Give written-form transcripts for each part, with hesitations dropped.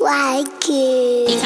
YK.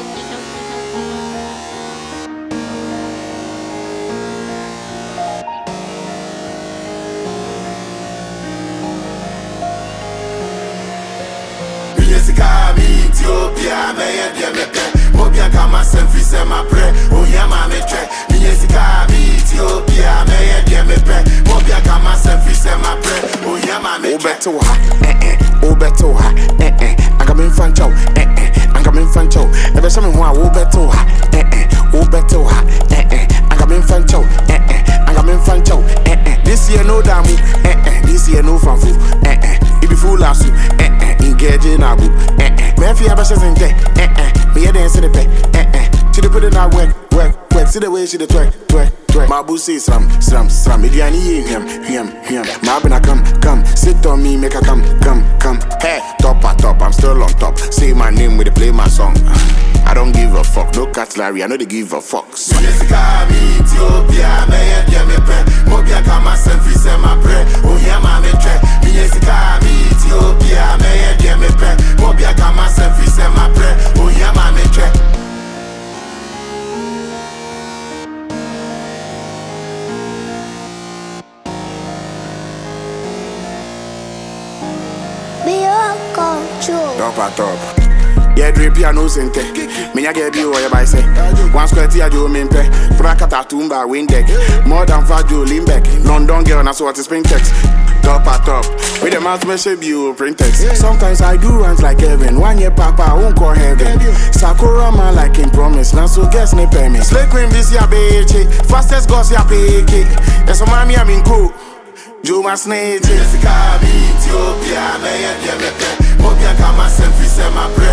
Ethiopia, me dia me pe. Mobia kama semfi se ma pre. Onya ma me tre. Minyesika mi Ethiopia, me dia me pe. Mobia kama semfi se ma pre. Onya ma me tre. Obeto ha, obeto ha, Anga me fancho, anga me fancho. Ebe se me ho a obeto ha, obeto ha, Anga me fancho, anga me fancho. This year no damu, this year no fanfu, Ibi full asu, engaging abu, Murphy abashes in day, me a dance in the pay, she dey put in her work, see the way she dey twerk. My boo say slam, Idiani him. My bina come, sit on me, make her come. Hey, top, I'm still on top. Say my name when they play my song. I don't give a fuck, no cutlery, I know they give a fuck. Minyesika mi Ethiopia, me dia me pe. Mobia kama semfi se ma pre. Onya ma me tre. Minyesika mi Ethiopia, me dia me pe. Mobia kama semfi se ma pre. Onya ma me tre. Be your control. Top. Yeah, drip piano center. Minya get you or your by say. One square tia jo mimpe. Prakata tumba windeck. More than Fajo Limbeck. London girl, that's what is spring text. Top. With the mouth message you print text. Sometimes I do runs like heaven. 1 year papa, I won't call heaven. Sakura man like in promise. Now so guess ne permit. Slay queen this ya beche. Fastest goss ya peke. That's why I'm in cool. Juma snake. Minyesika mi Ethiopia, me dia me pe. Mobia kama semfi se ma pre.